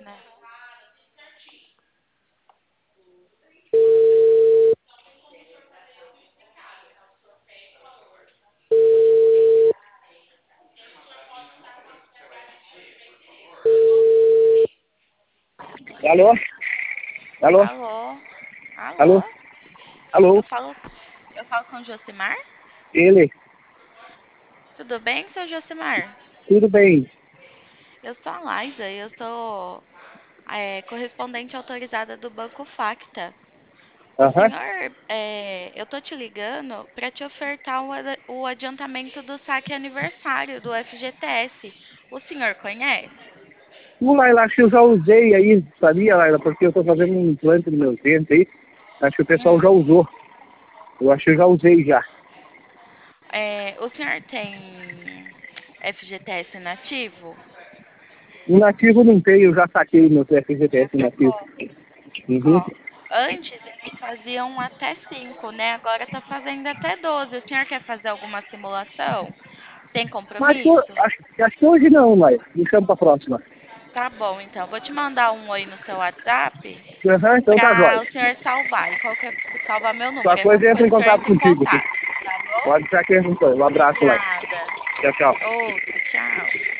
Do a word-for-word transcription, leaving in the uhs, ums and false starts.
né? Alô? Alô? Alô? Alô? Alô? Eu Alô? falo, eu falo com o Josimar? Ele? Tudo bem, seu Josimar? Tudo bem? Eu sou a Liza e eu sou é, correspondente autorizada do Banco Facta. O Aham. senhor, é, eu tô te ligando para te ofertar o, ad- o adiantamento do saque aniversário do F G T S. O senhor conhece? O Laila, acho que eu já usei aí, sabia, Laila? Porque eu tô fazendo um implante no meu dente aí. Acho que o pessoal já Hum. usou. Eu acho que eu já usei já. É, o senhor tem F G T S nativo? O nativo não tem, eu já saquei meu F G T Já S nativo. sacou? Uhum. Ó, antes eles faziam até cinco, né? Agora tá fazendo até doze. O senhor quer fazer alguma simulação? Tem Mas pô, compromisso? acho, acho que hoje não, Laila. Me chama pra próxima. Tá bom, então. Vou te mandar um oi no seu WhatsApp Aham, então tá para jóia. o senhor salvar. E qualquer salvar meu Só número. E coisa qualquer entra coisa em o senhor contato entra em contigo, sim. contato. Tá bom? Pode ser que entra. Um abraço, Laila. Obrigada. Tchau, tchau. Outro, tchau.